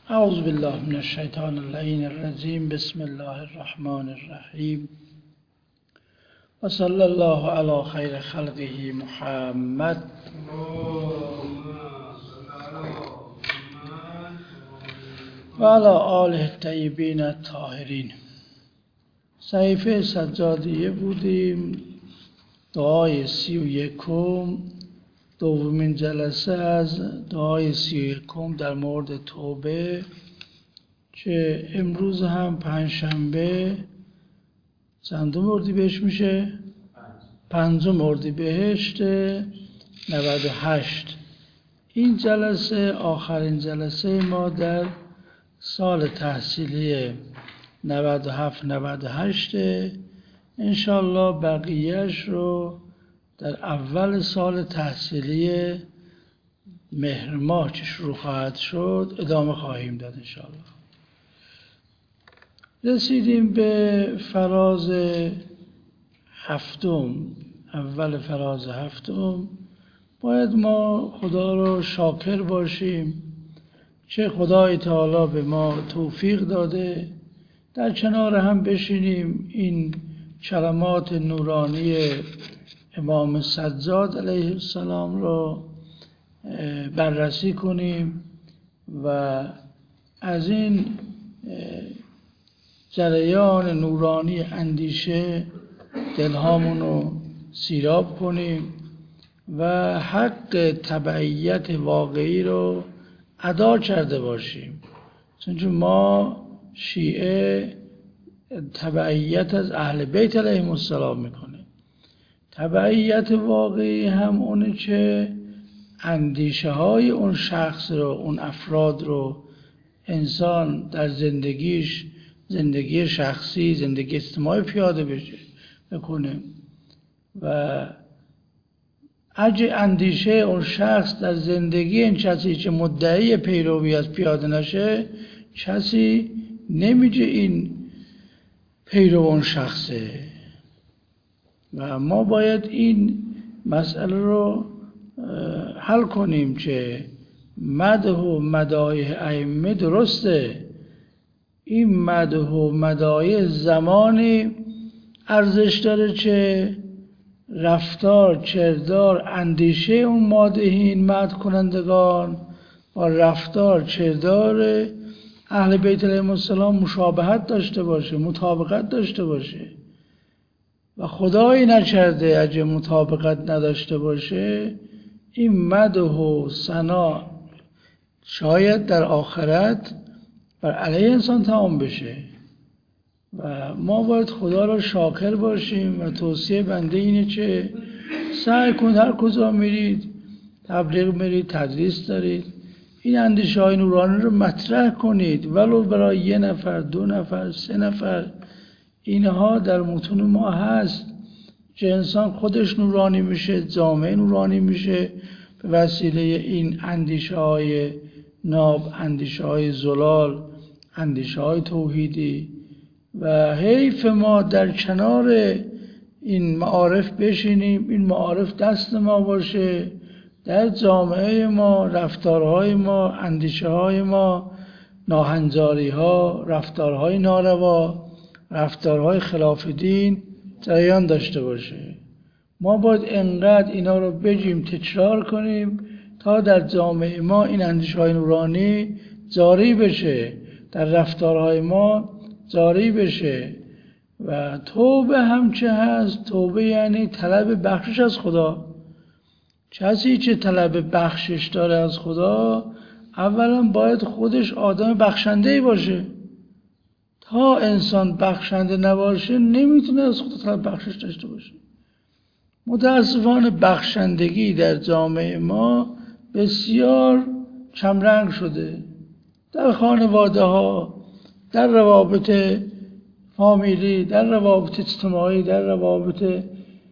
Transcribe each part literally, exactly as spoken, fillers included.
اعوذ بالله من الشیطان اللعین الرجیم. بسم الله الرحمن الرحیم و صلی الله علی خیر خلقه محمد. و علی آله الطیبین الطاهرین. صحیفه سجادیه بودیم. دعای سی و یکم، دومین جلسه از دعای سی و یکم در مورد توبه که امروز هم پنجشنبه چندم اردیبهشت میشه؟ پنجم اردیبهشت نود و هشت. این جلسه آخرین جلسه ما در سال تحصیلی نود و هفت نود و هشت. انشالله بقیهش رو در اول سال تحصیلی مهر ماه که شروع خواهد شد ادامه خواهیم داد انشالله. رسیدیم به فراز هفتم، اول فراز هفتم. باید ما خدا رو شاکر باشیم که خدای تعالی به ما توفیق داده در کنار هم بشینیم این کلمات نورانی امام سجاد علیه السلام رو بررسی کنیم و از این جریان نورانی اندیشه دلهامون رو سیراب کنیم و حق تبعیت واقعی رو ادا کرده باشیم. چون ما شیعه تبعیت از اهل بیت علیهم السلام میکنه. تبعیت واقعی هم اونه که اندیشه های اون شخص رو، اون افراد رو انسان در زندگیش، زندگی شخصی، زندگی اجتماعی پیاده بشه بکنه و اگه اندیشه اون شخص در زندگی این کسی که مدعی پیروی از پیاده نشه، کسی نمیگه این پیرو اون شخصه. و ما باید این مسئله رو حل کنیم که مدح و مدایح ائمه درسته. این مدح و مدایح زمانی ارزش داره که رفتار، کردار، اندیشه اون مادحین، مدح کنندگان با رفتار، کردار اهل بیت علیهم السلام مشابهت داشته باشه، مطابقت داشته باشه. و خدایی نکرده اگه مطابقت نداشته باشه این مدح و ثنا شاید در آخرت بر علیه انسان تمام بشه. و ما باید خدا را شاکر باشیم و توصیه بنده اینه که سعی کنید هر کجا میرید، تبلیغ میرید، تدریس دارید، این اندیشه های نورانی رو مطرح کنید ولو برای یه نفر، دو نفر، سه نفر. اینها در متون ما هست که انسان خودش نورانی میشه، جامعه نورانی میشه به وسیله این اندیشه های ناب، اندیشه های زلال، اندیشه های توحیدی. و حیف ما در کنار این معارف بشینیم، این معارف دست ما باشه، در جامعه ما، رفتارهای ما، اندیشه های ما، ناهنجاری ها، رفتارهای ناروا، رفتارهای خلاف دین جریان داشته باشه. ما باید انقدر اینا رو بگیم، تکرار کنیم تا در جامعه ما این اندیشه های نورانی جاری بشه، در رفتارهای ما جاری بشه. و توبه هم چه هست؟ توبه یعنی طلب بخشش از خدا. کسی که طلب بخشش داره از خدا اولا باید خودش آدم بخشنده‌ای باشه. تا انسان بخشنده نباشه نمیتونه از خدا طلب بخشش داشته باشه. متاسفانه بخشندگی در جامعه ما بسیار کمرنگ شده. در خانواده ها، در روابط فامیلی، در روابط اجتماعی، در روابط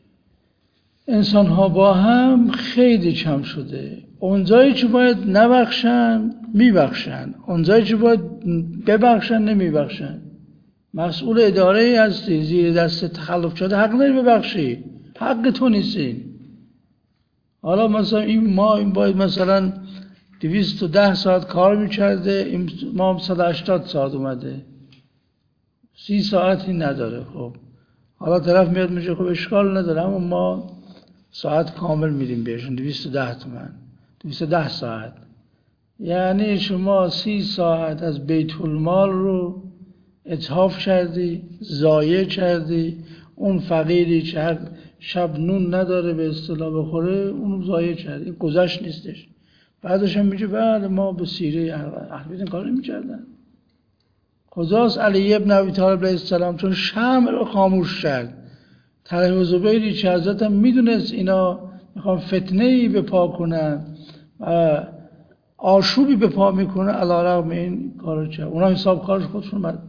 انسان ها با هم خیلی کم شده. اونجایی که باید نبخشن میبخشن، اونجایی که باید ببخشن نمیبخشن. مسئول اداره هستی، زیر دست تخلف شده حق نداری ببخشی، حق تو نیست این. حالا مثلا این ما این باید مثلا دویست و ده ساعت کار میکرده، این ما هم صد و هشتاد ساعت اومده، سی ساعتی نداره. خب حالا طرف میاد میگه خب اشکال نداره، اما ما ساعت کامل میدیم بهشون، دویست و ده تومن، دویست و ده ساعت. یعنی شما سی ساعت از بیت المال رو اتحاف کردی، ضایع کردی. اون فقیری که هر شب نون نداره به اصطلاح بخوره، اون ضایع کردی، گذشت نیستش. بعدش هم میگه بله ما به سیره اهل بیت این کار نمی‌کردن. کجاست علی ابن ابی طالب علیه السلام؟ چون شمع رو خاموش کرد. طلحه و زبیری که حضرت هم میدونست اینا میخوان فتنه‌ای به پا کنن و آشوبی به پا میکنه، علی رغم این کارو کرد. اونا حساب کارش خودشون اومد.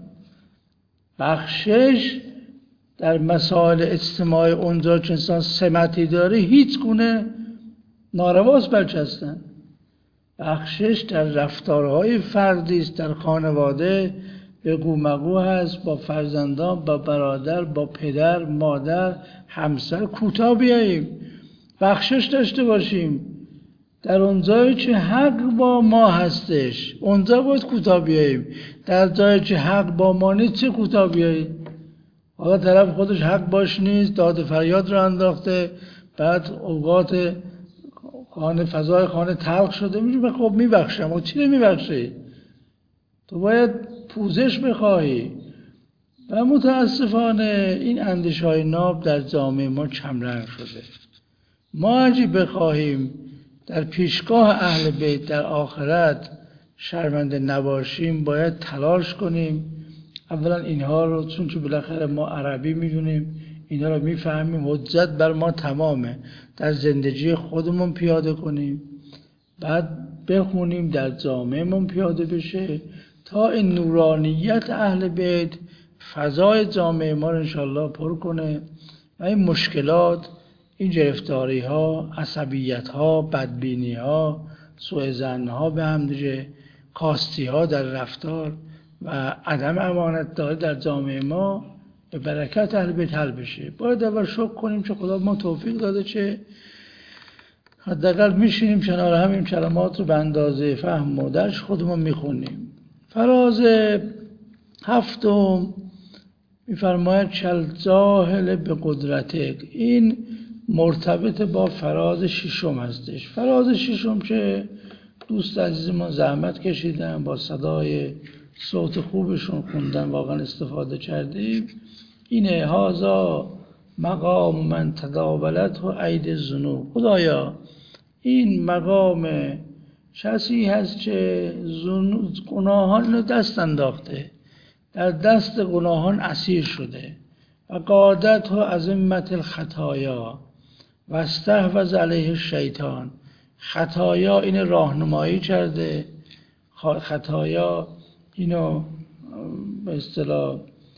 بخشش در مسائل اجتماعی اونجا که انسان سمتی داره هیچ گونه نارواست برچستن. بخشش در رفتارهای فردی است، در خانواده بگو مگو هست، با فرزندان، با برادر، با پدر، مادر، همسر. کوتاه بیاییم، بخشش داشته باشیم. در اونجایی که حق با ما هستش اونجا باید کوتاه بیاییم. در جایی که حق با ما نیست چه کوتاه بیاییم؟ حالا طرف خودش حق باش نیست، داد فریاد رو انداخته، بعد اوقات خانه فضای خانه تلخ شده، میگه خب میبخشم. و چی رو میبخشی؟ تو باید پوزش بخواهی. و متاسفانه این اندیشه‌های ناب در جامعه ما کمرنگ شده. ما اگه بخواهیم در پیشگاه اهل بیت در آخرت شرمنده نباشیم، باید تلاش کنیم اولا اینها رو، چون که بالاخره ما عربی میدونیم، اینها رو میفهمیم، حجت بر ما تمامه، در زندگی خودمون پیاده کنیم، بعد بخونیم در جامعهمون پیاده بشه، تا این نورانیت اهل بیت فضای جامعه ما رو انشالله پر کنه و این مشکلات، این گرفتاری ها، عصبیت ها، بدبینی ها، سوء ظن ها به هم دیگه، کاستی ها در رفتار و عدم امانت داری در جامعه ما به برکت اهل بیت حل بشه. باید اول شکر کنیم که خدا ما توفیق داده که حداقل میشینیم کنار هم این کلمات رو به اندازه فهم و درک خودمون میخونیم. فراز هفتم میفرماید چل جاهل به قدرتک. این مرتبط با فراز ششم هستش. فراز ششم که دوست عزیز ما زحمت کشیدن، با صدای صوت خوبشون خوندن، واقعا استفاده کردیم. اینه هازا مقام من تداولت و عید الذنوب. خدایا این مقام کسی هست که گناهان رو دست انداخته، در دست گناهان اسیر شده، و قادت و عظمت الخطایا و استحوذ علیه الشیطان. خطایا این راهنمایی کرده، خطایا اینو به اصطلاح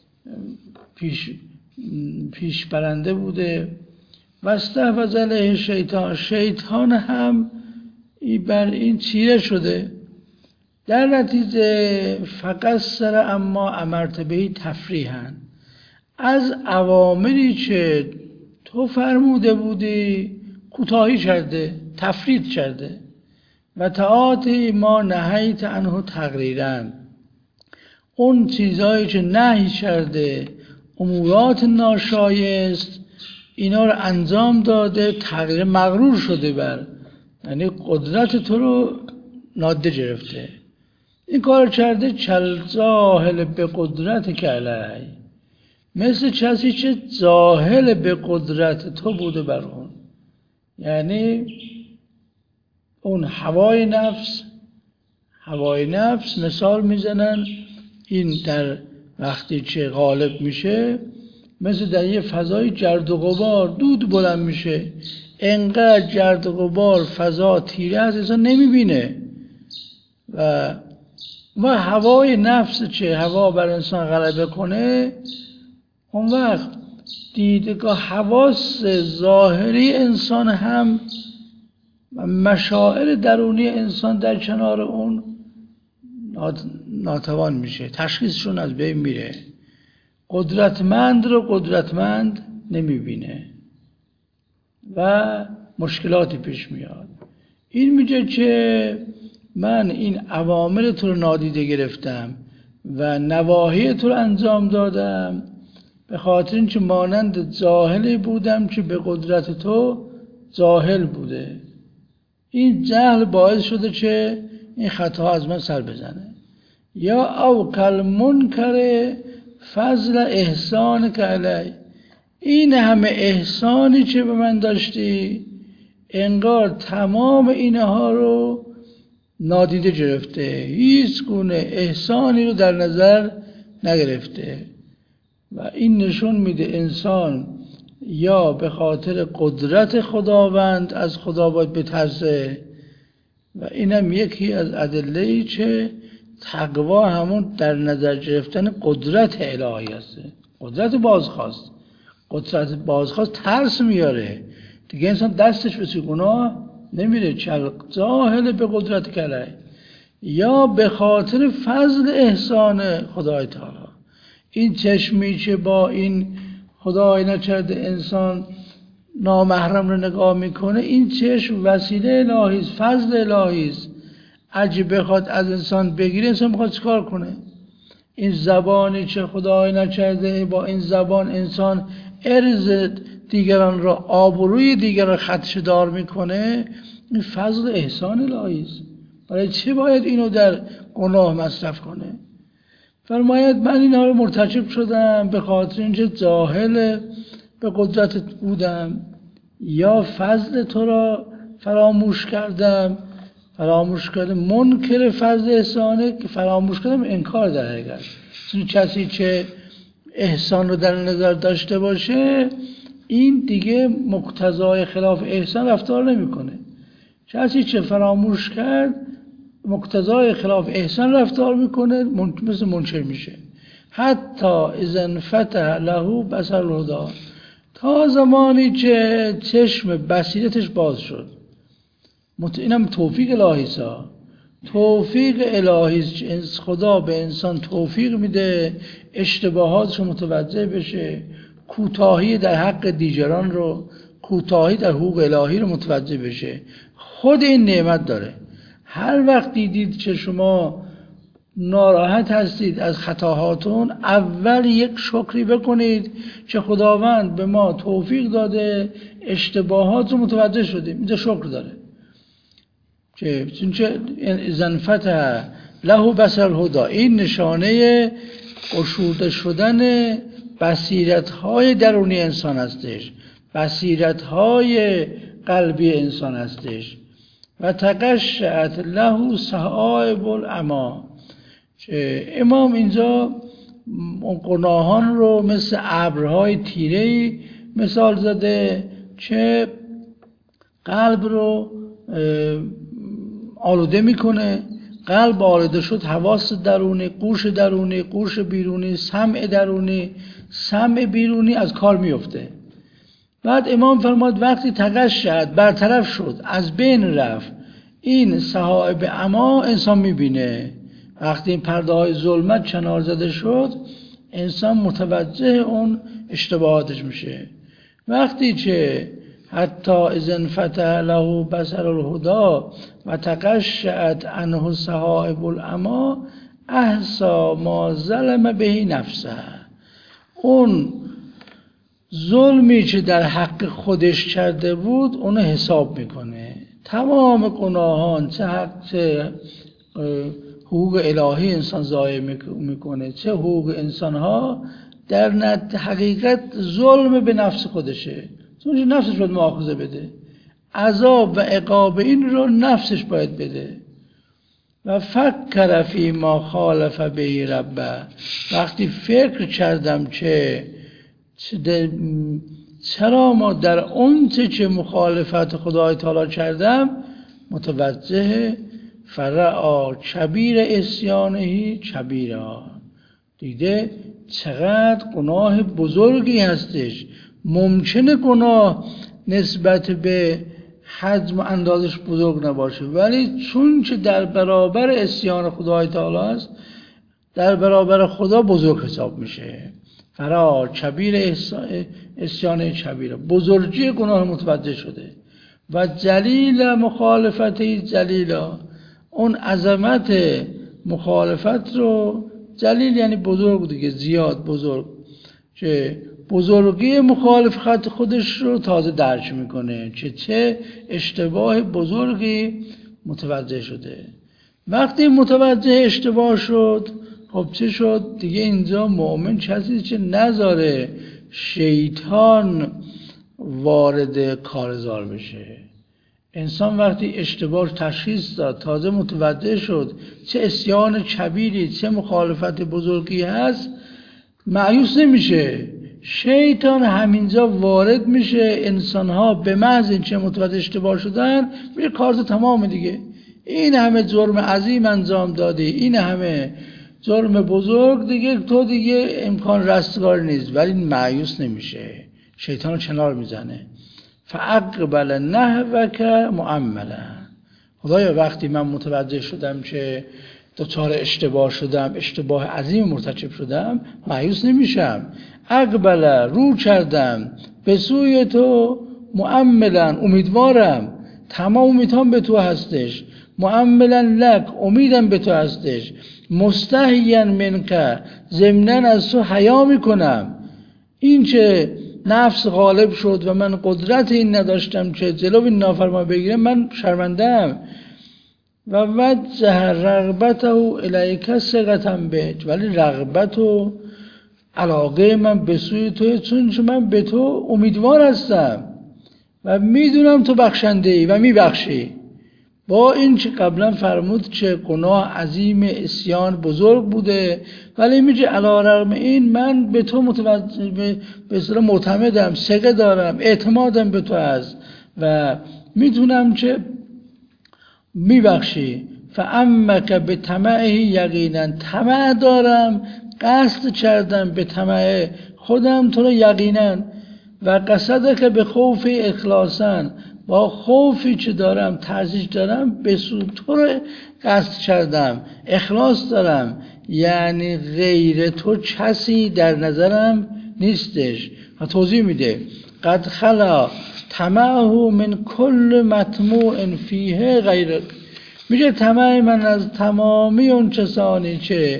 پیش پیش برنده بوده. و استحوذ علیه الشیطان، شیطان هم بر این چیره شده. در نتیجه فقط سر اما امرت بهی تفریحاً، از اوامری که تو فرموده بودی کوتاهی کرده، تفرید کرده. و تعاطی ما نهیت عنه تقریراً، اون چیزایی که نهی کرده، امورات ناشایست، اینا رو انجام داده، تغییر مغرور شده بر، یعنی قدرت تو رو ناده گرفته. این کار کرده چل جاهل به قدرت که علیه، مثل کسی که جاهل به قدرت تو بوده بر اون. یعنی اون هوای نفس، هوای نفس مثال میزنن، این در وقتی که غالب میشه مثل در یه فضای گرد و غبار دود بلند میشه، انقدر گرد و غبار فضا تیره از انسان نمیبینه. و و هوای نفس چه هوا بر انسان غلبه کنه، اون وقت دیدگاه حواس ظاهری انسان هم و مشاعر درونی انسان در کنار اون ناتوان میشه، تشخیصشون از بین میره. قدرتمند رو قدرتمند نمیبینه و مشکلاتی پیش میاد. این میگه که من این اوامر تو رو نادیده گرفتم و نواهی تو رو انجام دادم به خاطر اینکه مانند جاهلی بودم که به قدرت تو جاهل بوده. این جهل باعث شده که این خطا از من سر بزنه. یا او کل منکر فضل احسان که علی، این همه احسانی که به من داشتی انگار تمام اینها رو نادیده گرفته، هیچ گونه احسانی رو در نظر نگرفته. و این نشون میده انسان یا به خاطر قدرت خداوند از خدا باید بترسه و اینم یکی از ادله‌ای که تقوا همون در نظر گرفتن قدرت الهی است. قدرت بازخواست، قدرت بازخواست ترس میاره دیگه، انسان دستش به گناه نمیره، چل جاهل به قدرت کلی. یا به خاطر فضل احسان خدای تعالی، این چشمی که با این خدای نکرده انسان نامحرم رو نگاه میکنه، این چشم وسیله الهی است، فضل الهی است. اگه بخواد از انسان بگیره، انسان بخواد چیکار کنه؟ این زبانی که خدای نکرده با این زبان انسان ارز دیگران را، آبروی دیگران خدشه‌دار میکنه، این فضل احسان الهی است. برای چه باید اینو در گناه مصرف کنه؟ فرماید من اینها رو مرتکب شدم به خاطر اینکه جاهل به قدرتت بودم، یا فضل تو را فراموش کردم. فراموش کردم منکر فضل احسانه که فراموش کردم انکار در حقیقت. چون کسی که احسان رو در نظر داشته باشه، این دیگه مقتضای خلاف احسان رفتار نمیکنه. کسی که فراموش کرد مقتضای خلاف احسان رفتار میکنه، مثل منکر میشه. حتی اذا انفتح له بصر الهدی، تا زمانی که چشم بصیرتش باز شد. اینم توفیق الهی است. توفیق الهی است. خدا به انسان توفیق میده اشتباهاتش رو متوجه بشه، کوتاهی در حق دیگران رو، کوتاهی در حقوق الهی رو متوجه بشه. خود این نعمت داره. هر وقت دیدید که شما ناراحت هستید از خطاهاتون، اول یک شکری بکنید که خداوند به ما توفیق داده اشتباهات رو متوجه شدیم، اینجا شکر داره. که چونچه اذن فتح له بصر الهدی، این نشانه گشوده شدن بصیرت‌های درونی انسان هستش، بصیرت‌های قلبی انسان هستش. و تقشعت له صحائب العمی، که امام اینجا گناهان رو مثل ابرهای تیره‌ای مثال زده که قلب رو آلوده میکنه. قلب آلوده شد، حواس درونی، گوش درونی، گوش بیرونی، سمع درونی، سمع بیرونی از کار میفته. بعد امام فرماد وقتی تقشعت برطرف شد، از بین رفت این صحائب عمی، انسان میبینه. وقتی این پرده های ظلمت کنار زده شد، انسان متوجه اون اشتباهاتش میشه. وقتی که حتی اذن فتح له بصر الهدی و تقشعت عنه صحائب العمی احصا ما ظلم به نفسه، اون ظلمی که در حق خودش کرده بود اونو حساب میکنه. تمام گناهان، چه حق چه حقوق الهی انسان ضایع میکنه، چه حقوق انسانها، در حقیقت ظلم به نفس خودشه. چون نفسش باید مؤاخذه بده، عذاب و عقاب این رو نفسش باید بده. و فکر فی ما خالف به ربه، وقتی فکر کردم که چرا ما در اون چه که مخالفت خدای تعالی کردم، متوجه فرعا کبیر اسیانهی کبیرا، دیده چقدر گناه بزرگی هستش. ممکنه گناه نسبت به حجم و اندازش بزرگ نباشه، ولی چون که در برابر اسیان خدای تعالی است، در برابر خدا بزرگ حساب میشه. فرا کبیر اسیان کبیر، بزرگی گناه متوجه شده. و جلیل مخالفتی جلیلا، اون عظمت مخالفت رو، جلیل یعنی بزرگ دیگه، زیاد بزرگ، که بزرگی مخالفت خودش رو تازه درک میکنه، چه چه اشتباه بزرگی متوجه شده. وقتی متوجه اشتباه شد، خب چه شد دیگه؟ اینجا مؤمن کسی چه نذاره شیطان وارد کارزار بشه. انسان وقتی اشتباه تشخیص داد، تازه متوجه شد چه عصیان کبیری، چه مخالفت بزرگی هست، مایوس نمیشه. شیطان همینجا وارد میشه، انسانها به محض اینکه متوجه اشتباه شدن میگه کارت تمام دیگه، این همه جرم عظیم انجام دادی، این همه جرم بزرگ، دیگه تو دیگه امکان رستگار نیست. ولی مایوس نمیشه، شیطان رو کنار میزنه. فاقبل نحوک مؤملا. خدایا وقتی من متوجه شدم که دچار اشتباه شدم، اشتباه عظیم مرتکب شدم، مایوس نمیشم. اقبل رو کردم به سوی تو، مؤملا امیدوارم، تمام امیدهام به تو هستش، مؤملا لک امیدم به تو هستش، مستحیا منک ضمناً از تو حیا میکنم. این که نفس غالب شد و من قدرت این نداشتم که جلوی نافرمان بگیرم، من شرمندم. و وجه رغبته الیک ثقة بک، ولی رغبت و علاقه من به سوی توی، چون من به تو امیدوار هستم و میدونم تو بخشنده ای و میبخشی. با این که قبلا فرمود که گناه عظیم، عصیان بزرگ بوده، ولی میگه علیرغم این من به تو متوجه به اصطلاح معتمدم، ثقه دارم، اعتمادم به تو هست و میتونم که میبخشی. فعمک به طمعه یقینا، طمع دارم، قصد کردم به طمع خودم تو رو یقینا. و قصد که به خوف اخلاصا، با خوفی که دارم، ترجیح دارم، به سوی تو رو قصد کردم، اخلاص دارم، یعنی غیر تو کسی در نظرم نیستش. و توضیح میده قد خلا طمعه من کل مطموع فیه غیر، میگه طمع من از تمامی اون کسانی که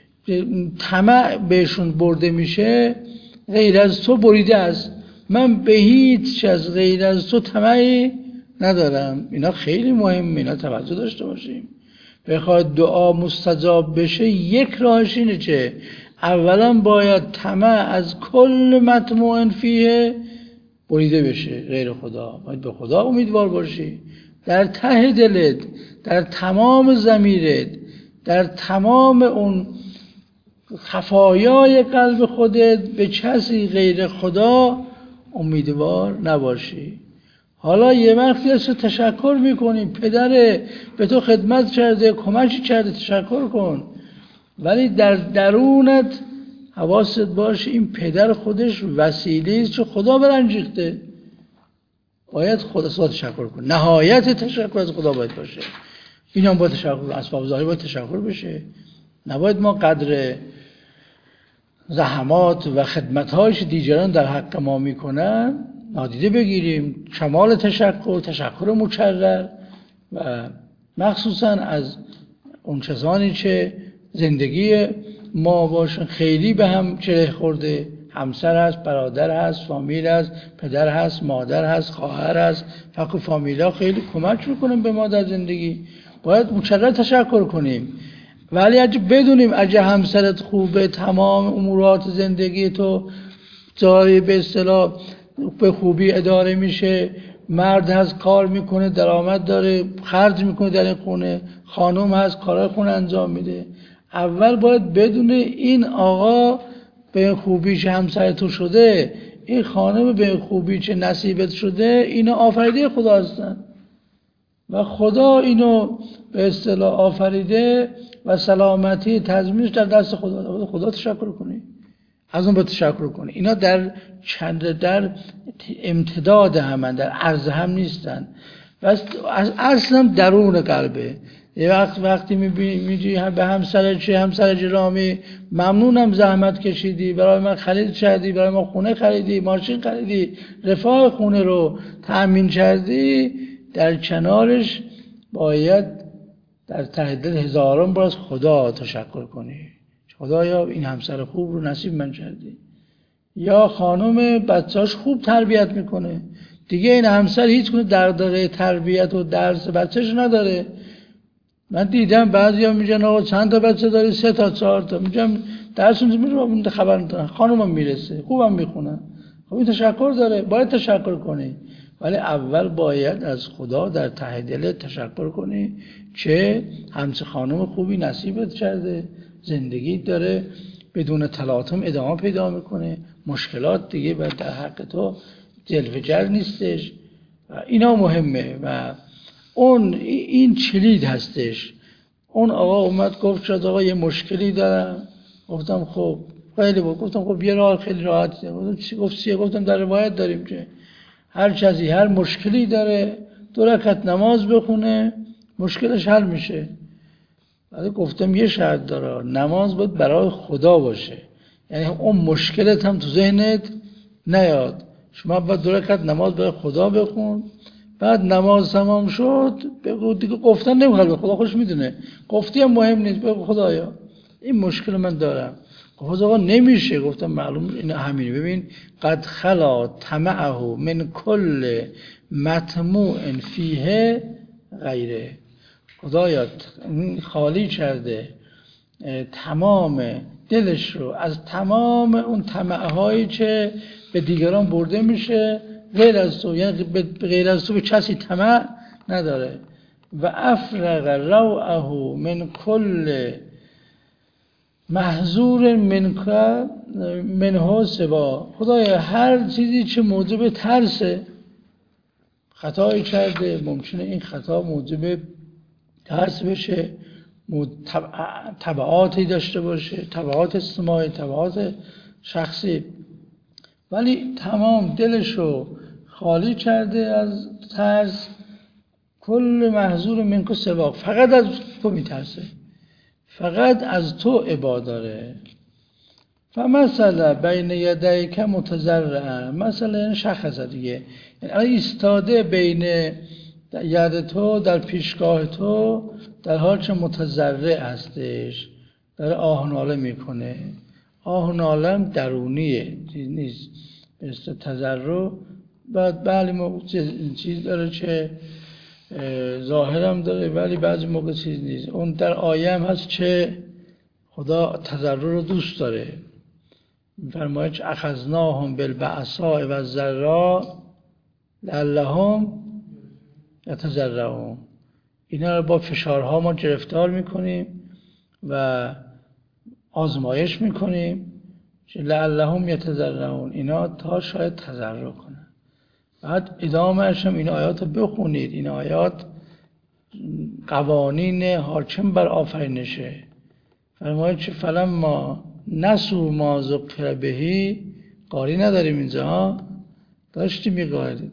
طمع بهشون برده میشه غیر از تو بریده است. من به هیچ از غیر از تو طمعی ندارم. اینا خیلی مهمه، اینا توجه داشته باشیم. بخواد دعا مستجاب بشه، یک راهش اینه که اولا باید طمع از کل مطموع فیه بریده بشه، غیر خدا. باید به خدا امیدوار باشی در ته دلت، در تمام ضمیرت، در تمام اون خفایای قلب خودت، به کسی غیر خدا امیدوار نباشی. حالا یه وقتی از تشکر میکنی، پدر به تو خدمت کرده، کمکی کرده، تشکر کن، ولی در درونت حواست باشه این پدر خودش وسیله است که خدا برانگیخته، باید خدا خدا تشکر کن. نهایت تشکر از خدا باید باشه. این هم باید تشکر، اسباب ظاهری باید تشکر بشه. نباید ما قدر زحمات و خدمت‌هایش دیگران در حق ما میکنن نادیده بگیریم. کمال تشکر، تشکر مکرر، و مخصوصا از اون کسانی که زندگی ما باشن خیلی به هم چره خورده، همسر هست، برادر هست، فامیل هست، پدر هست، مادر هست، خواهر هست، فقط فامیلا خیلی کمک میکنن به ما در زندگی، باید مکرر تشکر کنیم. ولی اگه بدونیم اگه همسرت خوبه، تمام امورات زندگی تو جای به اصطلاح به خوبی اداره میشه، مرد هست کار میکنه، درآمد داره، خرج میکنه در این خونه، خانم هست کارهای خونه انجام میده، اول باید بدونه این آقا به خوبی که همسر تو شده، این خانم به خوبی که نصیبت شده، اینا آفریده خدا هستن و خدا اینو به اصطلاح آفریده و سلامتی تضمینش در دست خدا. خدا تشکر کنی، از اون با تشکر کنی. اینا در چند در امتداد همن، در عرض هم نیستن و اصلا درون قلبه. یه وقت وقتی میبینی میگی به همسر چه همسر جرامی ممنونم زحمت کشیدی، برای من خرید کردی، برای ما خونه خریدی، ماشین خریدی، رفاه خونه رو تأمین کردی، در کنارش باید در ته دل هزاران بار از خدا تشکر کنی، خدایا این همسر خوب رو نصیب من کردی. یا خانم بچه‌اش خوب تربیت میکنه، دیگه این همسر هیچ گونه دغدغه تربیت و درس بچه‌ش نداره. من دیدم بعضیا میگن آقا چند تا بچه داری؟ سه تا چهار تا. میگم درسون میره خبر ندارن، خانومم میرسه، خوبم میخونن. خب این تشکر داره، باید تشکر کنی، ولی اول باید از خدا در ته دلت تشکر کنی که همسر خانم خوبی نصیبت کرده، زندگی داره بدون تلاطم ادامه پیدا میکنه، مشکلات دیگه بعد در حق تو جلوه‌گر نیستش. اینا مهمه و اون این چلید هستش. اون آقا اومد گفت شد آقا یه مشکلی دارم. گفتم خب خیلی بود. گفتم خب یه راه خیلی راحت. گفتم چی گفت چیه؟ گفتم در روایت داریم که هر کسی هر مشکلی داره دو رکعت نماز بخونه مشکلش حل میشه. ولی گفتم یه شرط داره، نماز باید برای خدا باشه، یعنی اون مشکلت هم تو ذهنت نیاد. شما باید دو رکعت نماز برای خدا بخون، بعد نماز تمام شد بگو دیگه گفتن نمیخواد به خدا خوش میدونه، گفتی هم مهم نیست، بگو خدایا این مشکل من دارم. گفت آقا نمیشه. گفتم معلوم این همینه. ببین قد خلا طمعه من کل مطموع فیه غیره. خدایا خالی کرده تمام دلش رو از تمام اون طمع‌هایی که به دیگران برده میشه غیر از تو، یعنی به غیر از تو به کسی طمع نداره. و افرغ روعه من کل محظور منک منه سوا. خدایا هر چیزی که موجب ترسه، خطایی کرده ممکنه این خطا موجب ترس بشه، تبعاتی داشته باشه، تبعات اجتماعی، تبعات شخصی، ولی تمام دلشو خالی کرده از ترس. کل محظور منک سوا، فقط از تو میترسه، فقط از تو عبا داره. فمثلا بین یدیک متضرعا، مثلا این شخصه دیگه، یعنی ایستاده بین ید تو در پیشگاه تو در حال چه متضرع هستش، داره آه ناله میکنه. آه ناله هم درونیه، چیز نیست مثل تضرع. بعد بله موقع چیز داره که ظاهرم داره ولی بعضی موقع چیز نیست. اون در آیه هم هست که خدا تضرع رو دوست داره، میفرماید که اخذناهم بالبأساء والضراء لعلهم یتضرعون. اینا رو با فشارها ما گرفتار میکنیم و آزمایش میکنیم که لعلهم یتضرعون، اینا تا شاید تضرع کنن. بعد ادامهش هم این آیات رو بخونید. این آیات قوانین حاکم بر آفرینشه. فرماید که فلما نسوا ما ذکر بهی، قاری نداریم اینجا ها، داشتیم میگارید.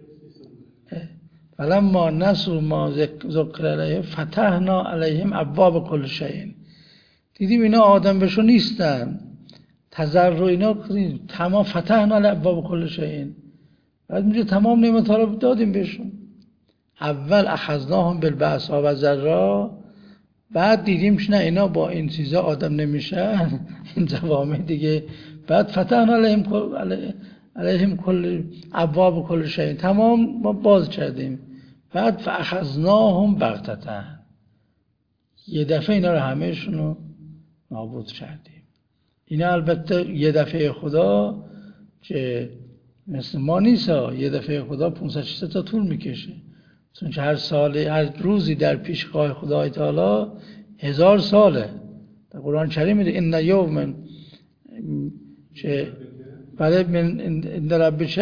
فلما نسوا ما ذکر علیه فتحنا علیهم ابواب کل شیء. دیدیم اینا آدم بشو نیستن، تضرع اینا تمام فتحنا علی ابواب کل شیء. بعد میگه تمام نعمت‌ها رو دادیم بهشون. اول اخذناهم بالبأساء والضراء، بعد دیدیم که نه اینا با این چیزا آدم نمیشن، این جوامع دیگه. بعد فتحنا علیهم علیهم کل ابواب کل شیء، تمام ما باز کردیم. بعد فاخذناهم بغتة، یه دفعه اینا رو همه‌شون رو نابود کردیم. اینا البته یه دفعه خدا که مثل ما نیست، یه دفعه خدا پانصد شصت تا طول میکشه، چون که هر سال هر روزی در پیشگاه خدای تعالی هزار ساله. در قرآن کریم میگه ان یوما که بله من عند ربک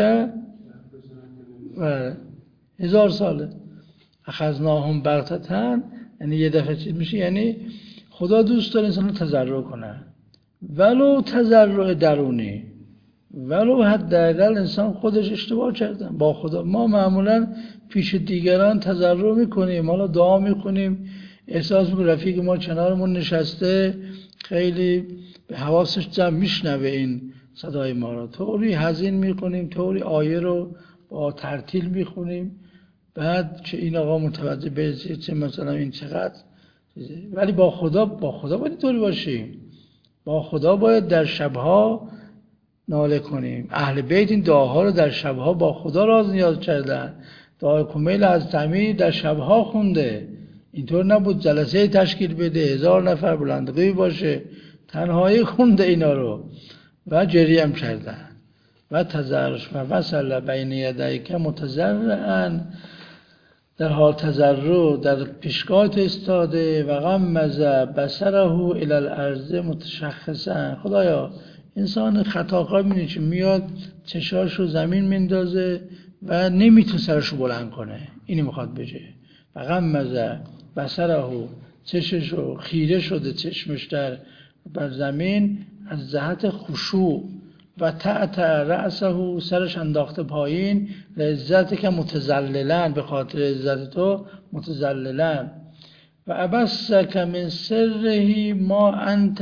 هزار ساله. اخذناهم بغتة، یعنی یه دفعه چیز میشه، یعنی خدا دوست داره انسان تضرع کنه، ولو تضرع درونی، ولو حداقل انسان خودش اشتباه کرده با خدا. ما معمولا پیش دیگران تضرع میکنیم، حالا دعا میکنیم، احساس میکنیم رفیق ما کنارمون نشسته خیلی به حواسش جمع میشنوه این صدای ما رو، طوری حزین میکنیم، طوری آیه رو با ترتیل میخونیم. بعد که این آقا متوجه بشه چه مثلا این چقدر ولی با خدا با خدا باید اینطوری باشیم. با خدا باید در شبها ناله کنیم. اهل بیت این دعاها رو در شبها با خدا راز نیاز کردن. دعای کمیل از تعمیر در شبها خونده. اینطور نبود جلسه تشکیل بده، هزار نفر بلندگوی باشه، تنهایی خونده اینا رو و جریه هم کردن. و تزرش و وصل بین یدیک متضرعا، در حال تضرع در پیشگاه استاده، و غمز بصره الی الارض متشخصا. خدایا انسان خطاکار می‌بینی که میاد چشاشو زمین میندازه و نمیتونه سرشو بلند کنه، اینی میخواد بگه. و غمز بصره، چششو خیره شده چشمش در بر زمین از جهت خشوع، و تحت رأسه سرش انداخته پایین، لعزت که متذللن، به خاطر عزت تو متذللن. و ابسک من سره ما انت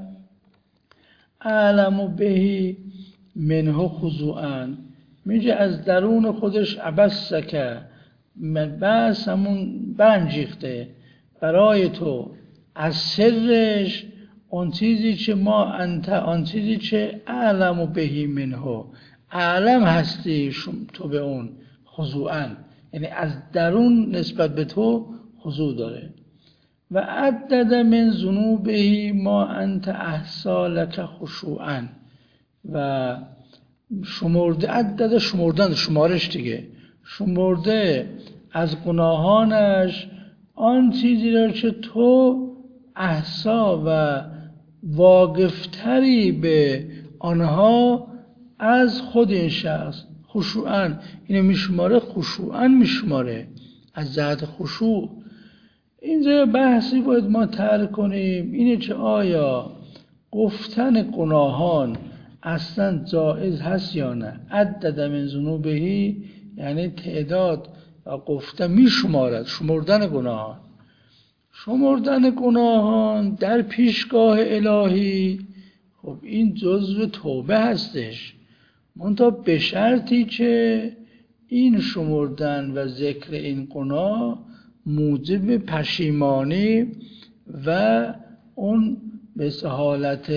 اعلم به منه خضوعا. میگه از درون خودش ابسک، بس همون برانگیخته برای تو از سرش اون چیزی که ما انت، آن چیزی که اعلم بهی منه، اعلم هستی تو به اون، خضوعا یعنی از درون نسبت به تو خضوع داره. و عدد من ذنوبه ما انت احصا لک خشوعا، و شمرده، عدد شمردن، شمارش دیگه، شمرده از گناهانش آن چیزی را که تو احصا و واقفتری به آنها از خود این شخص. خشوعاً اینو میشماره، خشوعاً میشماره از جهت خشوع. اینجا بحثی باید ما طرح کنیم اینه که آیا گفتن گناهان اصلا جایز هست یا نه. عدد من ذنوبه یعنی تعداد و گفتن میشمارد، شمردن گناهان. شمردن گناهان در پیشگاه الهی، خب این جزو توبه هستش، منتها به شرطی که این شمردن و ذکر این گناه موجب پشیمانی و اون به حالت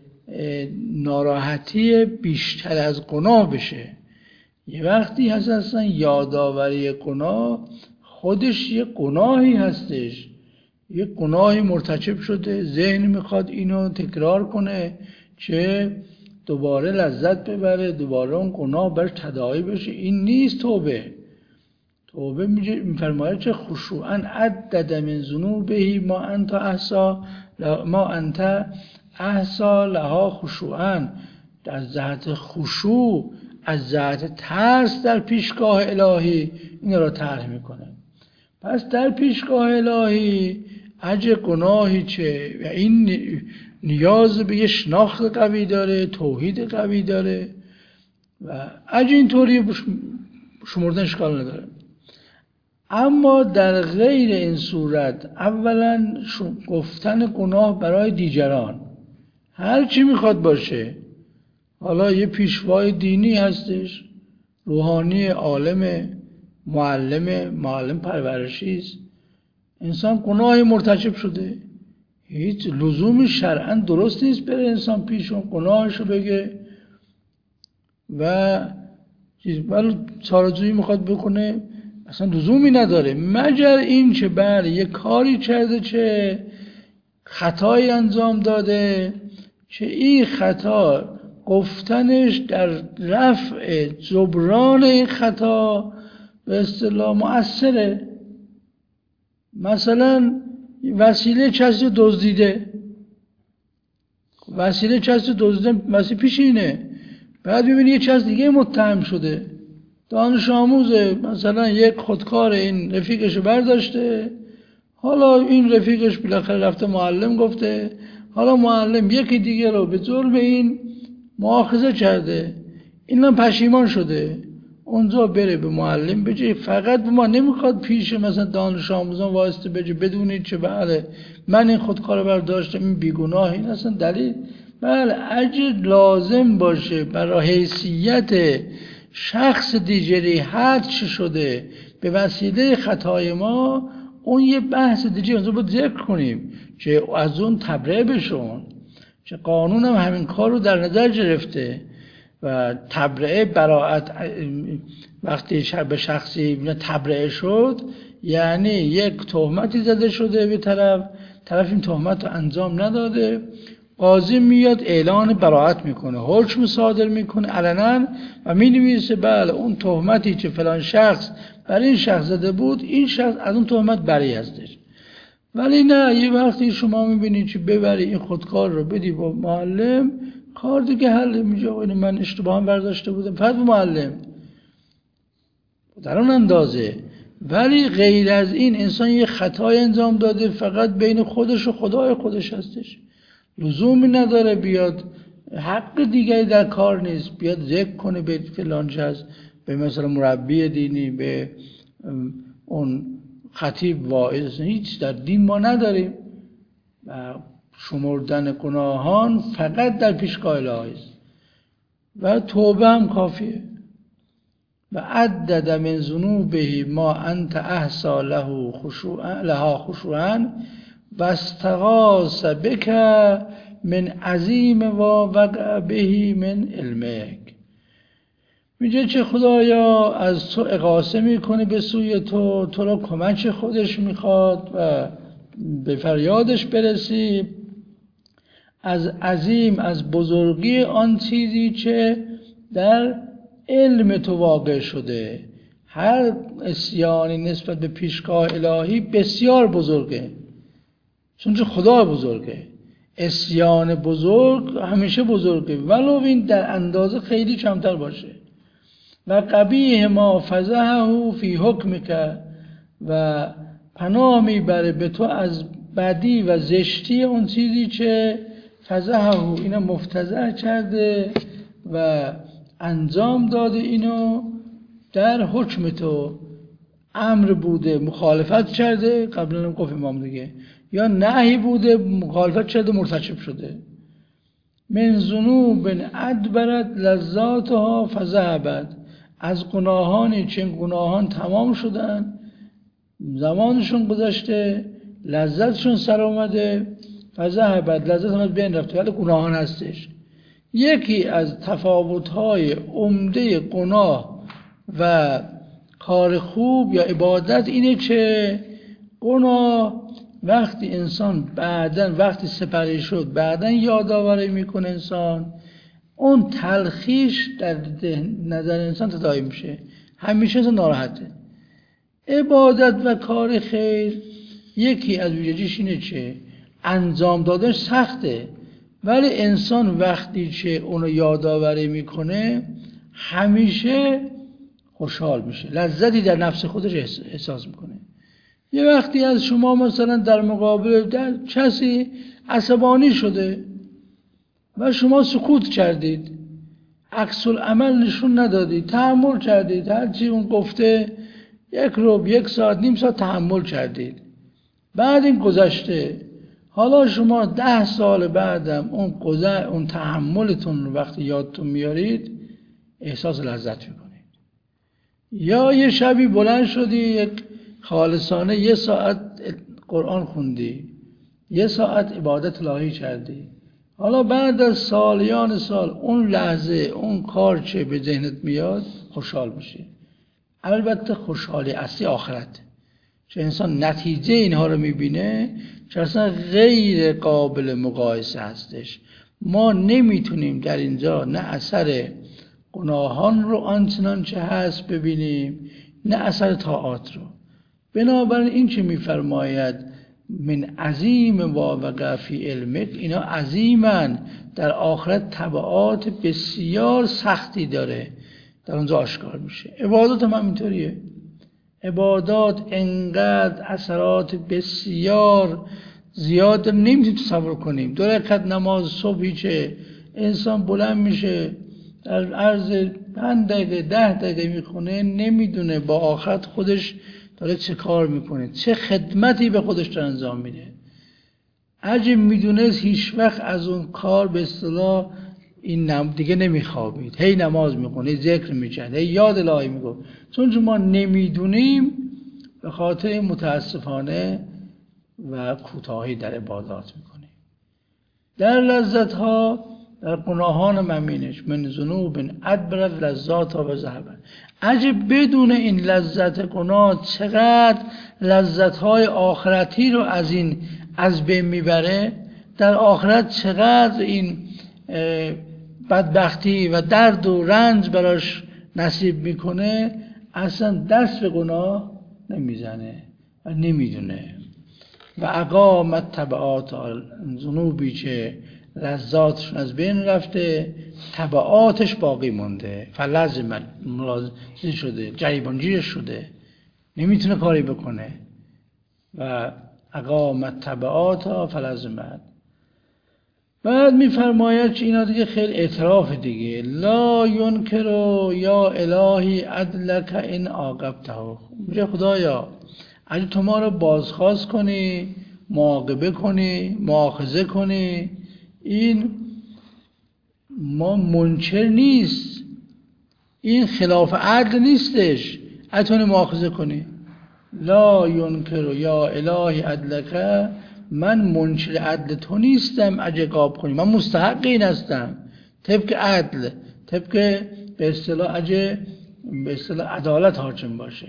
ناراحتی بیشتر از گناه بشه. یه وقتی هست اصلا یادآوری گناه خودش یه گناهی هستش، یه گناهی مرتکب شده، ذهن میخواد اینو تکرار کنه که دوباره لذت ببره، دوباره اون گناه برش تداعی بشه. این نیست توبه. توبه میفرماید که خشوعاً عدد من ذنوبه ما انت احصا ما انت احصا لها خشوعاً، از جهت خشوع، از جهت ترس در پیشگاه الهی این را طرح میکنه. پس در پیشگاه الهی اگه گناهی چه و این نیاز به یه شناخت قوی داره، توحید قوی داره، و اگه اینطوری شمردن اشکال نداره. اما در غیر این صورت، اولا گفتن گناه برای دیگران، هر چی میخواد باشه، حالا یه پیشوای دینی هستش، روحانی، عالم، معلم، معلم پرورشیست، انسان گناهی مرتکب شده، هیچ لزومی شرعاً درست نیست بره انسان پیش اون گناهشو بگه و ولی چاره‌جویی میخواد بکنه، اصلا لزومی نداره، مگر این که بله یه کاری کرده که خطایی انجام داده که این خطا گفتنش در رفع جبران این خطا به اصطلاح مؤثره. مثلا وسیله کسی دزدیده، وسیله کسی دزدیده وسیله پیش اینه، بعد ببینی یه کس دیگه متهم شده، دانش آموزه، مثلا یک خودکار این رفیقش برداشته، حالا این رفیقش بالاخره رفته معلم گفته، حالا معلم یکی دیگه رو به جرم این مؤاخذه کرده، این هم پشیمان شده، اونجا بره به معلم بگه فقط به ما نمیخواد پیش مثلا دانش آموزان واسطه بگه بدونید که بله من این خودکار برداشتم، این بیگناه، این اصلا دلیل، بله اگه لازم باشه برای حیثیت شخص دیگری حد شده به وسیله خطای ما، اون یه بحث دیگه اونجا باید ذکر کنیم که از اون تبرئه بشون، که قانون هم همین کار رو در نظر گرفته و تبرئه براءت وقتی به شخصی تبرئه شد یعنی یک تهمتی زده شده به طرف، طرف این تهمت رو انجام نداده، قاضی میاد اعلان براءت میکنه، حکم صادر میکنه علنا و مینویسه بله اون تهمتی که فلان شخص برای این شخص زده بود این شخص از اون تهمت بری هستش. ولی نه، یه وقتی شما میبینید که ببری این خودکار رو بدی با معلم، کار دیگه حل میشه. اینو من اشتباها برداشته بودم، فقط با معلم در اون اندازه. ولی غیر از این انسان یه خطای انجام داده، فقط بین خودش و خدای خودش هستش، لزومی نداره بیاد حق دیگری در کار نیست، بیاد ذکر کنه به فلان جز، به مثلا مربی دینی، به اون خطیب واعظ. هیچ در دین ما نداریم و شمردن گناهان فقط در پیشگاه الهی است و توبه هم کافیه. و عدد من ذنوبه ما انت احصى له خشوعا لها خشوعا و استغاث بک من عظیم و وقع به من علمک. میگه چه خدایا از تو اغاثه میکنه به سوی تو، تو را کمک خودش میخواد و به فریادش برسی از عظیم، از بزرگی آن چیزی که در علم تو واقع شده. هر عصیانی نسبت به پیشگاه الهی بسیار بزرگه، چون که خدا بزرگه. عصیان بزرگ همیشه بزرگه ولو این در اندازه خیلی کمتر باشه. و قبیح ما فضحه فی حکمک، و پناه میبره به تو از بدی و زشتی اون چیزی که فضحه اینو مفتضح کرده و انجام داده، اینو در حکم تو امر بوده مخالفت کرده، قبلا هم گفت امام دیگه، یا نهی بوده مخالفت کرده مرتکب شده. من ذنوب ادبرت لذاتها فذهبت، از گناهانی چه گناهان تمام شدن، زمانشون گذشته، لذتشون سر اومده، فذهبت لذت هم از بین رفته، ولی گناهان هستش. یکی از تفاوت‌های عمده گناه و کار خوب یا عبادت اینه که گناه وقتی انسان بعداً وقتی سپری شد بعداً یادآوری میکنه انسان، اون تلخیش در نظر انسان تداعی میشه، همیشه انسان ناراحته. عبادت و کار خیر یکی از ویژگیش اینه که انجام دادنش سخته، ولی انسان وقتی که اونو یادآوری میکنه همیشه خوشحال میشه، لذتی در نفس خودش احساس میکنه. یه وقتی از شما مثلا در مقابل در کسی عصبانی شده و شما سکوت کردید، عکس العمل نشون ندادید، تحمل کردید، هرچی اون گفته یک روب یک ساعت نیم ساعت تحمل کردید، بعد این گذشته، حالا شما ده سال بعدم اون گذر اون تحملتون رو وقتی یادتون میارید احساس لذت میکنید. یا یه شبی بلند شدی یک خالصانه یه ساعت قرآن خوندی، یه ساعت عبادت الهی کردی، حالا بعد از سالیان سال اون لحظه اون کار چه به ذهنت میاد خوشحال میشی. البته خوشحالی اصلی آخرت، چه انسان نتیجه اینها رو میبینه که اصلا غیر قابل مقایسه هستش. ما نمیتونیم در اینجا نه اثر گناهان رو آنچنان چه هست ببینیم نه اثر طاعات رو. بنابراین این که میفرماید من عظیم و وقع فی علمک، اینا عظیمن، در آخرت تبعات بسیار سختی داره، در اونجا آشکار میشه. عبادات هم همینطوریه، عبادات انقدر اثرات بسیار زیاد نمیتونیم تصور کنیم. دو رکعت نماز صبحی که انسان بلند میشه در عرض پنج دقیقه ده دقیقه میخونه، نمیدونه با آخرت خودش داره چه کار میکنه، چه خدمتی به خودش داره انجام میده. اگه میدونست هیچ وقت از اون کار به اصطلاح این نم دیگه نمیخوابید، هی نماز میخونه، ذکر میکرد، هی یاد الهی میگفت. چون ما نمیدونیم به خاطر متاسفانه و کوتاهی در عبادات میکنیم. در لذت ها، در گناهان ممینش من ذنوب ادبرت لذات ها و ذهبن. عجب بدون این لذت گناه چقدر لذت های آخرتی رو از این از بین میبره. در آخرت چقدر این بدبختی و درد و رنج براش نصیب میکنه، اصلا دست به گناه نمیزنه و نمیدونه. و اقامت تبعات ذنوبی که لذاتشون از بین رفته، تبعاتش باقی مونده. فلازم ملازم شده، جریبانگیرش شده، نمیتونه کاری بکنه. و اقامت تبعات فلازمت. بعد میفرماید که اینا دیگه خیلی اعتراف دیگه. لا ینکرو یا الهی عدلک این عاقبته. میگه خدایا اگه تو ما رو بازخواست کنی، معاقبه کنی، مؤاخذه کنی، این ما منکر نیست، این خلاف عدل نیستش، اتونی مؤاخذه کنی. لا ینکرو یا الهی عدلک، من منکر عدل تو نیستم اگه عقاب کنی، من مستحق این هستم طبق عدل، طبق به اصطلاح اگه به اصطلاح عدالت حاکم باشه.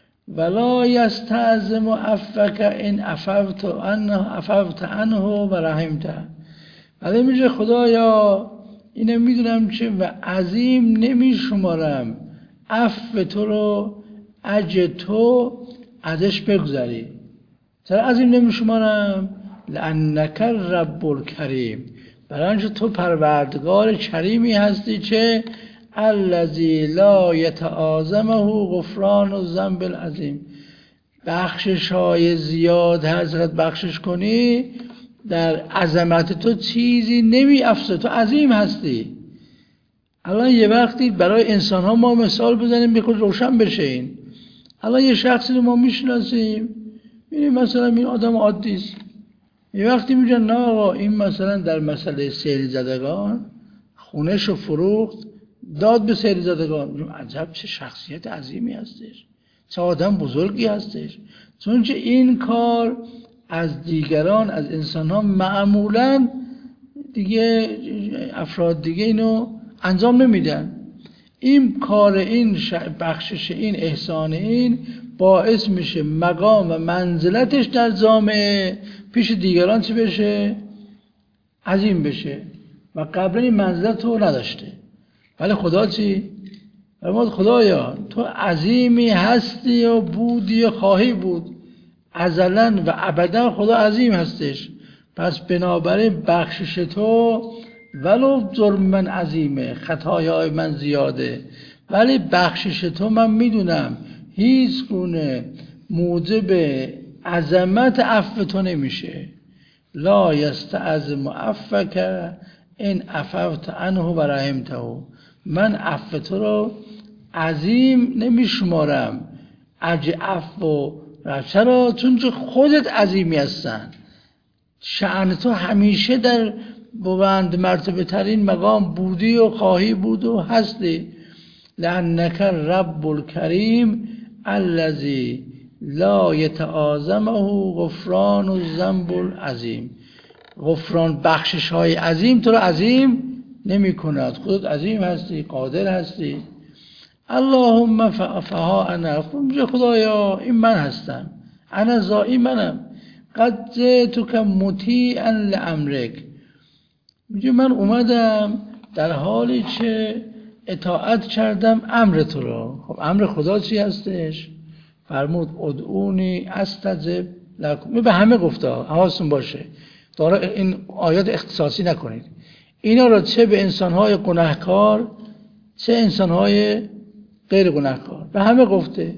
ولا یستعظم عفوک ان عفوت عنه عفوت عنه و رحمته. ولی میگه خدایا اینو میدونم که و عظیم نمیشمارم عفو تو رو اگه تو ازش بگذری. چرا عظیم نمیشمارم؟ لانک رب الکریم، برای اینکه تو پروردگار کریمی هستی که الذی لا یتعاظمه غفران الذنب العظیم. بخشش های زیاد حضرت بخشش کنی، در عظمت تو چیزی نمی افزه، تو عظیم هستی. الان یه وقتی برای انسان ها ما مثال بزنیم بخود روشن بشه این. الان یه شخصی رو ما میشناسیم، می‌بینیم مثلا این آدم عادی است، یه وقتی میگن نه آقا این مثلا در مسئله سیل زدگان خونه‌شو فروخت، داد به سیل زدگان. میگم عجب چه شخصیت عظیمی هستش، چه آدم بزرگی هستش. چون که این کار از دیگران، از انسان ها معمولا دیگه افراد دیگه اینو انجام نمیدن. این کار، این بخشش، این احسان، این باعث میشه مقام و منزلتش در جامعه پیش دیگران چی بشه؟ عظیم بشه. و قبلا این منزلت رو نداشته. ولی خدا چی؟ فرمود خدایا تو عظیمی هستی و بودی و خواهی بود، ازلا و ابدا خدا عظیم هستش. پس بنابراین بخشش تو ولو جرم من عظیمه، خطایای من زیاده، ولی بخشش تو من میدونم هیچ گونه موجب عظمت عفو تو نمیشه. لا یستعظم عفوک ان عفوت عنه و رحمته. من عفو تو رو عظیم نمیشمارم اگه عفو را. چرا؟ چون که خودت عظیمی هستن، شأن تو همیشه در بلند مرتبه ترین مقام بودی و خواهی بود و هستی. لأنک رب الکریم الذی لا یتعاظمه غفران الذنب العظیم. غفران بخشش های عظیم تو رو عظیم نمی کند. خودت عظیم هستی، قادر هستی. اللهم فها انا، میگه خدایا این من هستم، انا زایی منم. قد جئتک مطیعا لامرک، میگه من اومدم در حالی که اطاعت کردم امر تو رو. خب امر خدا چی هستش؟ فرمود ادعونی استجب لکم. به همه گفته، حواستون باشه داره این آیات اختصاصی نکنید. اینا رو چه به انسان‌های گناهکار چه انسان‌های غیر گناهکار به همه گفته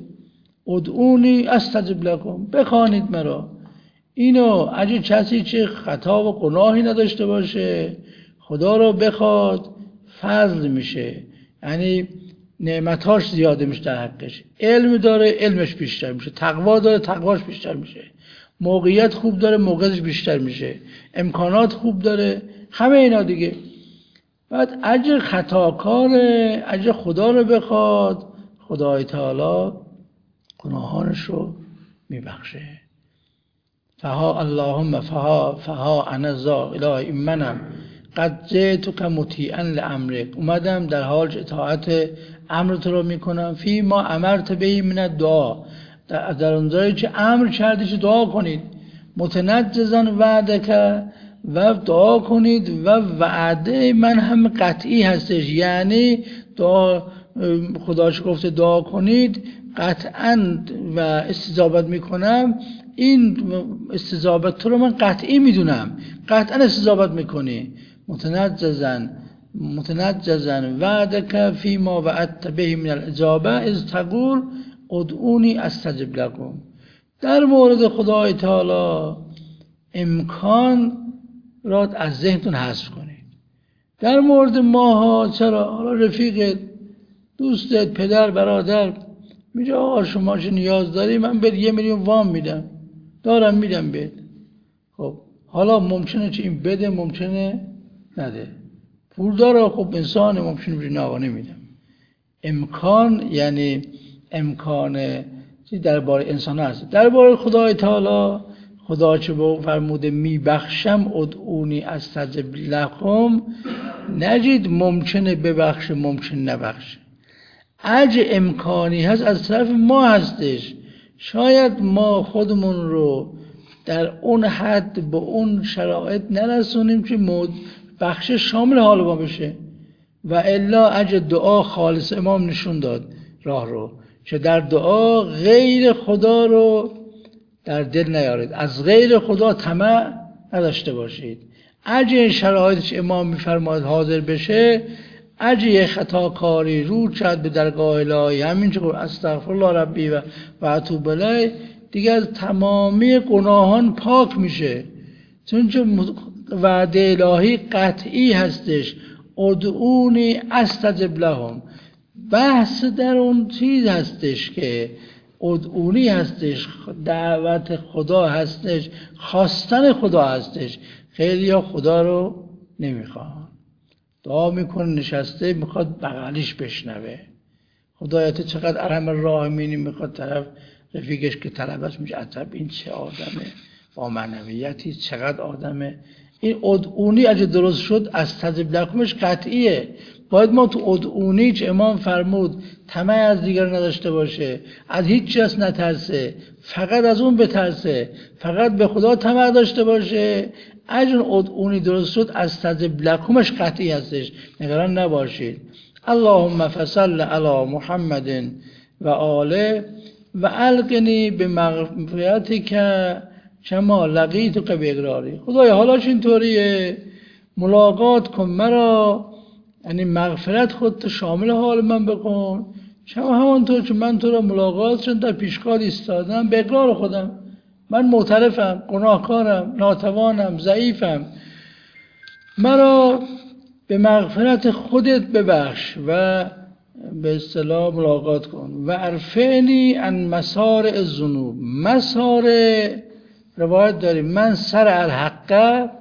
ادعونی استجب لکم، بخوانید مرا. اینو اگه کسی چه خطا و گناهی نداشته باشه خدا رو بخواد فضل میشه، یعنی نعمتاش زیاده میشه در حقش. علم داره علمش بیشتر میشه، تقوا داره تقواش بیشتر میشه، موقعیت خوب داره موقعیتش بیشتر میشه، امکانات خوب داره، همه اینا دیگه. بعد اگه خطاکاره اگه خدا رو بخواد، خدای تعالی گناهانش رو میبخشه. فها اللهم فها فها انا ذا اله منم قد جئتک مطیعا لامرک، اومدم در حال اطاعت امر تو رو میکنم. فی ما امرت به من دعا، در, در اونجایی که امر کردی که دعا کنید. متنجزا وعدک، و دعا کنید و وعده من هم قطعی هستش، یعنی دعا خداش گفته دعا کنید قطعا و استجابت میکنم. این استجابت تو رو من قطعی میدونم، قطعا استجابت میکنی. متنجزا متنجزا وعدک فی ما وعدت به من الاجابه اذ تقول ادعونی استجب لکم. در مورد خدای تعالی امکان را از ذهنتون حذف کنید. در مورد ماها چرا؟ حالا رفیقت، دوستت، پدر، برادر میگه آقا شما چه نیاز داری، من بهت یه میلیون وام میدم، دارم میدم بهت. خب حالا ممکنه چه این بده، ممکنه نده. پول داره، خب انسان ممکنه بگه نه آقا نمیدم. امکان یعنی امکان درباره انسان هست. درباره خدای تعالی، خدا چه به فرموده میبخشم ادعونی استجب لکم، نجید ممکنه ببخشه ممکن نبخشه. اگه امکانی هست از طرف ما هستش. شاید ما خودمون رو در اون حد به اون شرایط نرسونیم که بخشش شامل حال ما بشه، و الا اگه دعا خالص، امام نشون داد راه رو که در دعا غیر خدا رو در دل نیارید، از غیر خدا طمع نداشته باشید. اگه این شرایطش امام میفرماید حاضر بشه، اگه خطا کاری رو کرد به درگاه الهی، همین چه استغفر الله ربی و و اتوب الیه، دیگه از تمامی گناهان پاک میشه. چون چه وعده الهی قطعی هستش، ادعونی استجب لهم. بحث در اون چیز هستش که ادعونی هستش، دعوت خدا هستش، خواستن خدا هستش. خیلی ها خدا رو نمیخوان، دعا میکنه نشسته میخواد بغلیش بشنوه. خدایت چقدر ارحم الراحمینی، میخواد طرف رفیقش که طلبش میشه عجب این چه آدمه با معنویتی، چقدر آدمه. این ادعونی اگه درست شد استجب لکمش قطعیه. باید ما تو ادعونی که امام فرمود طمع از دیگر نداشته باشه، از هیچ چیز نترسه، فقط از اون بترسه، فقط به خدا طمع داشته باشه. اجن ادعونی درست شد استجب لکمش قطعی هستش، نگران نباشید. اللهم فصل علی محمد و آله و القنی به مغفرتی که شما لقیتو که بگراری. خدای حالاش اینطوریه، ملاقات کن مرا، یعنی مغفرت خودت شامل حال من بکن، شما همانطور که من تو را ملاقات شد در پیشگاه ایستادم به اقرار خودم، من معترفم، گناهکارم، ناتوانم، ضعیفم، مرا به مغفرت خودت ببخش و به اصطلاح ملاقات کن. و ارفعنی عن مسارع الذنوب. مسارع روایت داریم من سر الحق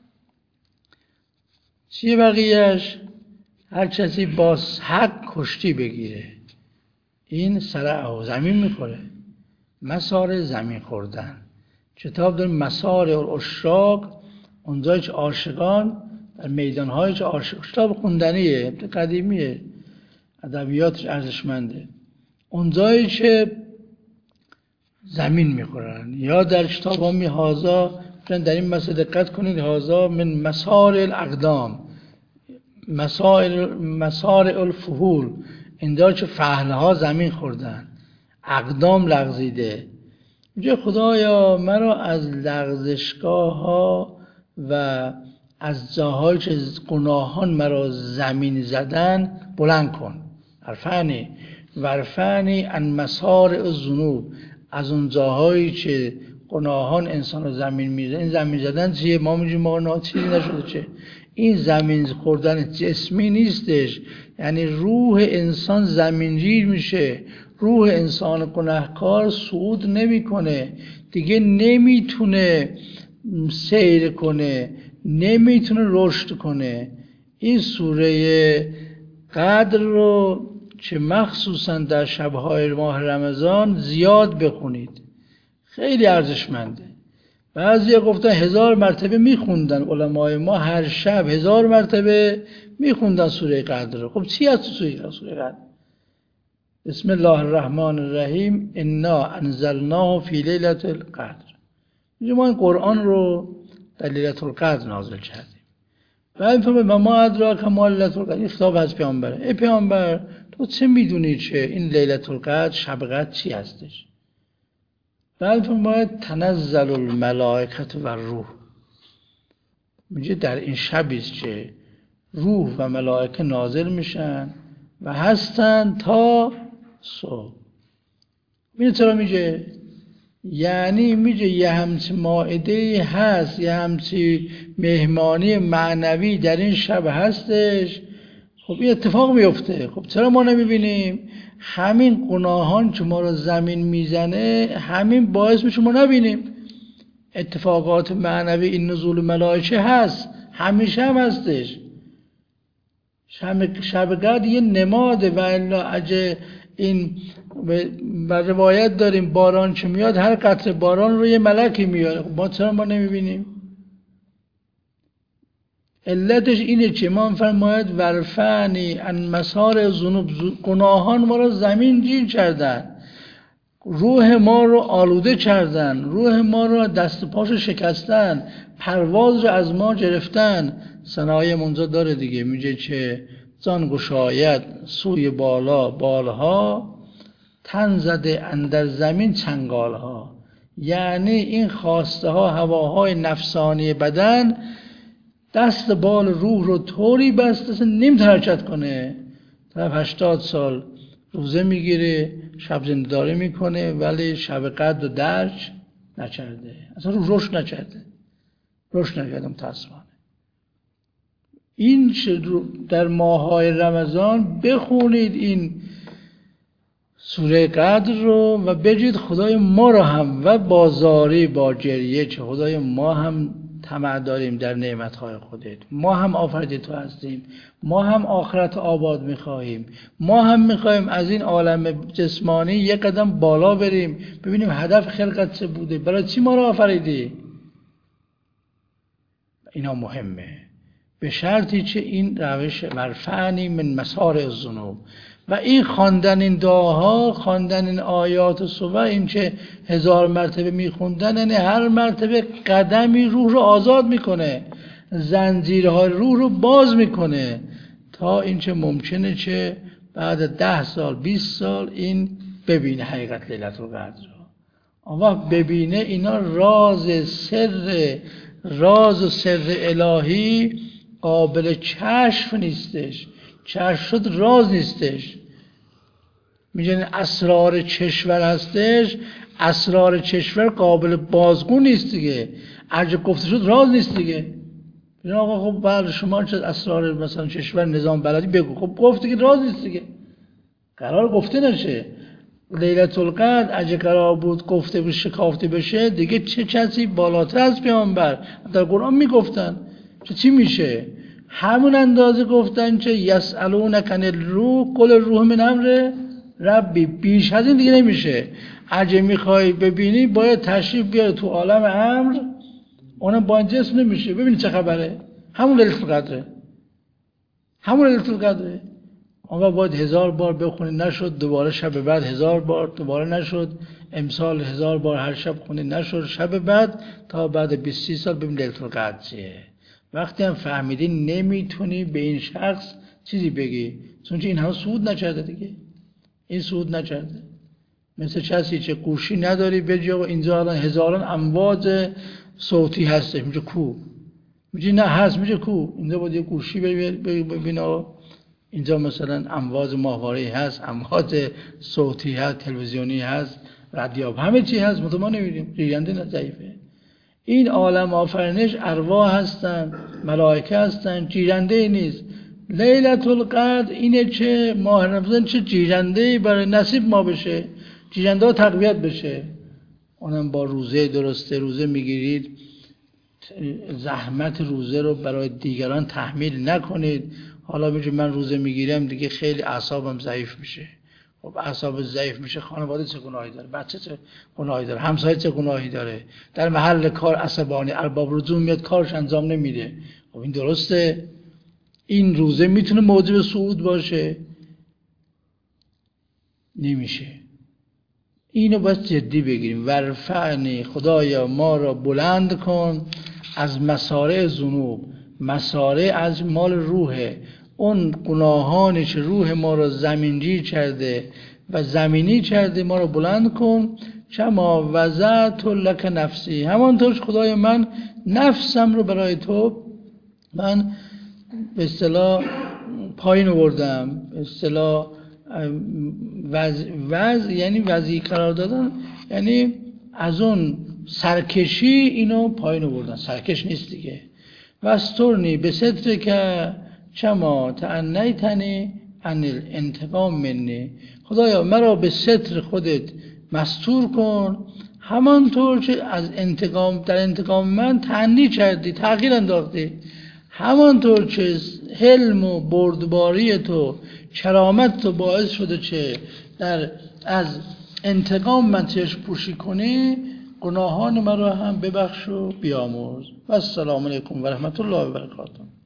چیه بقیهش؟ هر کسی با حق کشتی بگیره، این سر زمین میخوره. مسار زمین خوردن. کتاب داریم مسار الاشراق، اونجایی که عاشقان در میدانهایی که عاشق، کتاب خوندنیه، قدیمیه، ادبیاتش ارزشمنده، اونجایی که زمین میخورن. یا در کتاب همی هازا، در این مسئله دقت کنید، هازا من مسار الاقدام، مسار مسار الفهول، اینجا که فهلها زمین خوردن، اقدام لغزیده. میگه خدایا مرا از لغزشگاه ها و از جاهایی که گناهان مرا زمین زدن بلند کن. عرفانی ورفانی ان مسار الذنوب، از اون جاهایی که گناهان انسان رو زمین میزدن. این زمین زدن چیه؟ ما میگیم ما ناچیزی نشده چه؟ این زمین خوردن جسمی نیستش، یعنی روح انسان زمینگیر میشه، روح انسان گناهکار صعود نمیکنه دیگه، نمیتونه سیر کنه، نمیتونه رشد کنه. این سوره قدر رو که مخصوصا در شبهای ماه رمضان زیاد بخونید، خیلی ارزشمنده. بعضی گفتن هزار مرتبه میخوندن علمای ما، هر شب هزار مرتبه میخوندن سوره قدر رو. خب چی هست سوره سوره قدر؟ بسم الله الرحمن الرحیم انا انزلناه فی لیلة القدر. ما این قرآن رو در لیلة القدر نازل کردیم. بعد فرمود ما ادراک ما لیلة القدر. این خطاب از پیامبره. ای پیامبر تو چه میدونی چه این لیلة القدر شب قدر چی هستش؟ بعد فرمود تنزل الملائکه و روح. میگه در این شبی است که روح و ملائکه نازل میشن و هستن تا صبح. ببین چرا میگه؟ یعنی میگه یه همچی مائده هست، یه همچی مهمانی معنوی در این شب هستش. خب این اتفاق میفته. خب چرا ما نمیبینیم؟ همین گناهان که ما رو زمین میزنه همین باعث میشه ما نبینیم. اتفاقات معنوی این نزول ملائکه هست، همیشه هم هستش. شب قدر یه نماده و الا اگه این بر روایت داریم باران که میاد هر قطره باران رو یه ملکی میاره. ما چرا ما نمیبینیم؟ علتش اینه که ما فرماید ورفعنی ان مسار ذنوب، گناهان ما رو زمین گیر کردن، روح ما رو آلوده کردن، روح ما رو دست پاشو شکستن، پرواز رو از ما گرفتن. صنایع منجا داره دیگه، میگه که زان گشاید سوی بالا بالها، تن زده اندر زمین چنگالها. یعنی این خواسته ها، هواهای نفسانی بدن دست بال روح رو طوری بسته نمی‌تونه حرکت کنه. طرف هشتاد سال روزه میگیره، شب زنده‌داری میکنه، ولی شب قدر رو درک نکرده، اصلا رو رشد نکرده، رشد نکرده متاسفانه. این در ماه‌های رمضان بخونید این سوره قدر رو و بگید خدای ما رو هم و بازاری با گریه که خدای ما هم طمع داریم در نعمت‌های خودت، ما هم آفریده تو هستیم، ما هم آخرت آباد می‌خواهیم، ما هم می‌خواهیم از این عالم جسمانی یک قدم بالا بریم، ببینیم هدف خلقت چه بوده، برای چی ما رو آفریدی. اینا مهمه، به شرطی که این روش ورفعنی من مسار الذنوب و این خواندن این دعاها، خواندن این آیات صبح، این که هزار مرتبه میخوندن، یعنی هر مرتبه قدمی روح رو آزاد میکنه، زنجیرهای روح رو باز میکنه، تا این که ممکنه که بعد ده سال بیست سال این ببینه حقیقت لیلة القدر رو. اما ببینه اینا راز سر راز و سر الهی قابل کشف نیستش، کشف شد راز نیستش. میگن اسرار کشور هستش، اسرار کشور قابل بازگو نیست دیگه، اگه گفته شد راز نیست دیگه. میگن آقا خب بله شما چه اسرار مثلا کشور نظام بلدی بگو، خب گفته که راز نیست دیگه، قرار گفته نشه. لیلة القدر اگه قرار بود گفته بشه، شکافته بشه دیگه، چه کسی بالاتر از پیامبر در قرآن میگفتن چه چی میشه؟ همون اندازه گفتن که یسألونک عن الروح قل الروح من امر ربی، بیش از این دیگه نمیشه. اگه میخوای ببینی باید تشریف بیاری تو عالم امر، اونم با جسم نمیشه. ببینی چه خبره، همون لیلة القدره، همون لیلة القدره. اما باید هزار بار بخونی نشد، دوباره شب بعد هزار بار، دوباره نشد، امسال هزار بار هر شب خونی نشد، شب بعد تا بعد بیست سی سال ببین لیلة القدر چیه. وقتی هم فهمیدی نمیتونی به این شخص چیزی بگی، چون این ها صعود نکرده دیگه، این صعود نکرده. مثل کسی که گوشی نداری بجا و اینجا الان هزاران امواج صوتی هسته، میگه کو، میگه نه هست، میگه کو، اینجا باید یه گوشی ببینه، اینجا مثلا امواج ماهواره‌ای هست، امواج صوتی هست، تلویزیونی هست، رادیو، همه چی هست، ما نمی‌بینیم، ریگنده نه ضعیفه. این عالم آفرینش ارواح هستن، ملائکه هستن، جیرنده نیست. لیلة القدر اینه که ماه رمضان چه جیرنده برای نصیب ما بشه، جیرنده ها تقویت بشه. اونم با روزه درسته، روزه میگیرید زحمت روزه رو برای دیگران تحمیل نکنید. حالا میگه من روزه میگیرم دیگه خیلی اعصابم ضعیف میشه، خب اعصاب ضعیف میشه، خانواده چه گناهی داره، بچه چه گناهی داره، همسایه چه گناهی داره، در محل کار عصبانی، ارباب رجوع میاد کارش انجام نمیده. خب این درسته؟ این روزه میتونه موجب صعود باشه؟ نمیشه. اینو باید جدی بگیریم. ورفعنی، خدایا ما را بلند کن از مسارع ذنوب. مسارع از مال روحه، اون گناهانی که روح ما را زمینگیر کرده و زمینی کرده ما را بلند کن. کما وضعت لک نفسی، همانطور خدای من نفسم رو برای تو من به اصطلاح پایین آوردم. به اصطلاح وضع وز یعنی وضعی قرار دادن، یعنی از اون سرکشی اینو پایین آوردن، سرکش نیست دیگه. وسترنی به ستر که چما تعنیتنی عن الانتقام منی، خدایا مرا به ستر خودت مستور کن، همانطور که از انتقام در انتقام من تعنی کردی، تغییر انداختی، همانطور که حلم و بردباری تو، کرامت تو باعث شده که در از انتقام من چشم پوشی کنی، گناهان مرا هم ببخش و بیامرز. و السلام علیکم و رحمت الله و برکاته.